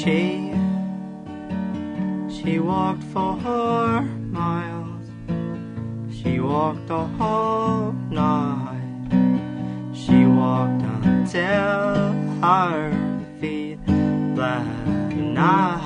She walked 4 miles. She walked the whole night. She walked until her feet bled, and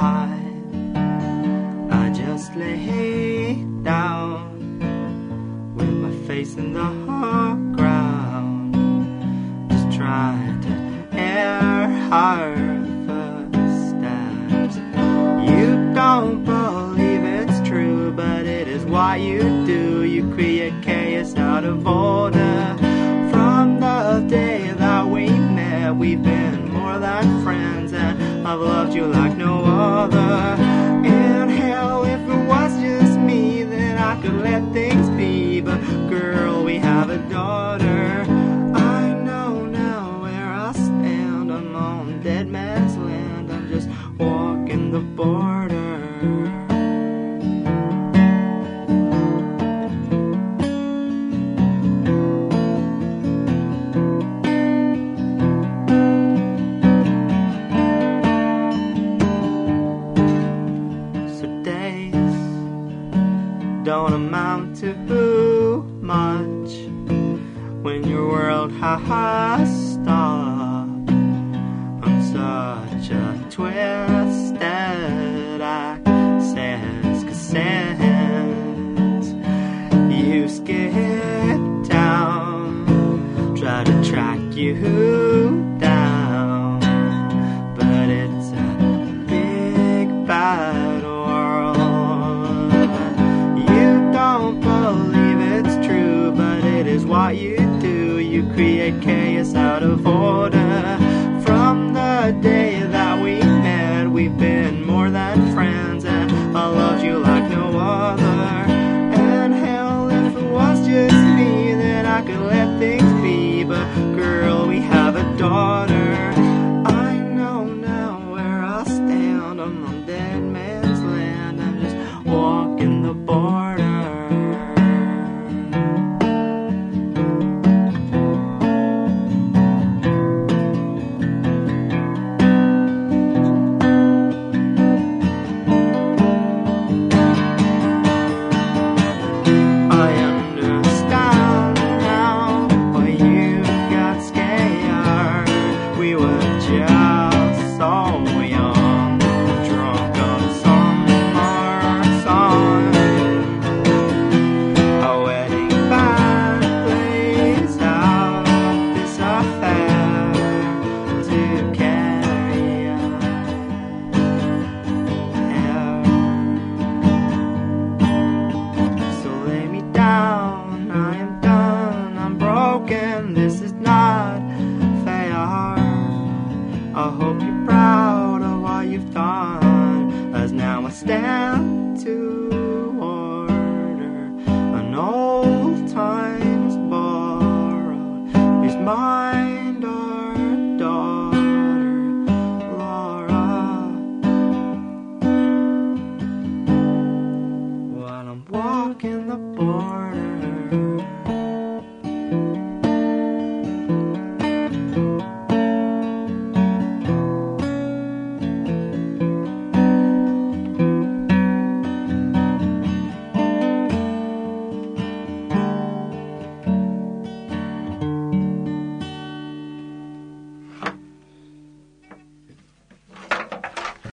I just lay down with my face in the ground, just trying to air her footsteps. You don't believe it's true, but it is what you do. You create chaos out of order. From the day that we met, we've been more than friends, and I've loved you like no other. And hell, if it was just me, then I could let things be. But girl, we have a daughter. I know now where I stand. I'm on dead man's land. I'm just walking the border. Don't amount to much when your world has stopped. I'm such a twisted access, 'cause since you skid down, try to track you down, but it's a big bad world. Don't believe it's true, but it is what you do. You create chaos out of order. From the day that we met, we've been more than friends, and I loved you like no other. And hell, if it was just me, then I could let things be. But girl, we have a daughter. I know now where I stand. I'm on dead man's land. I'm just walking the border. This is not fair. I hope you're proud of what you've done, as now I stand to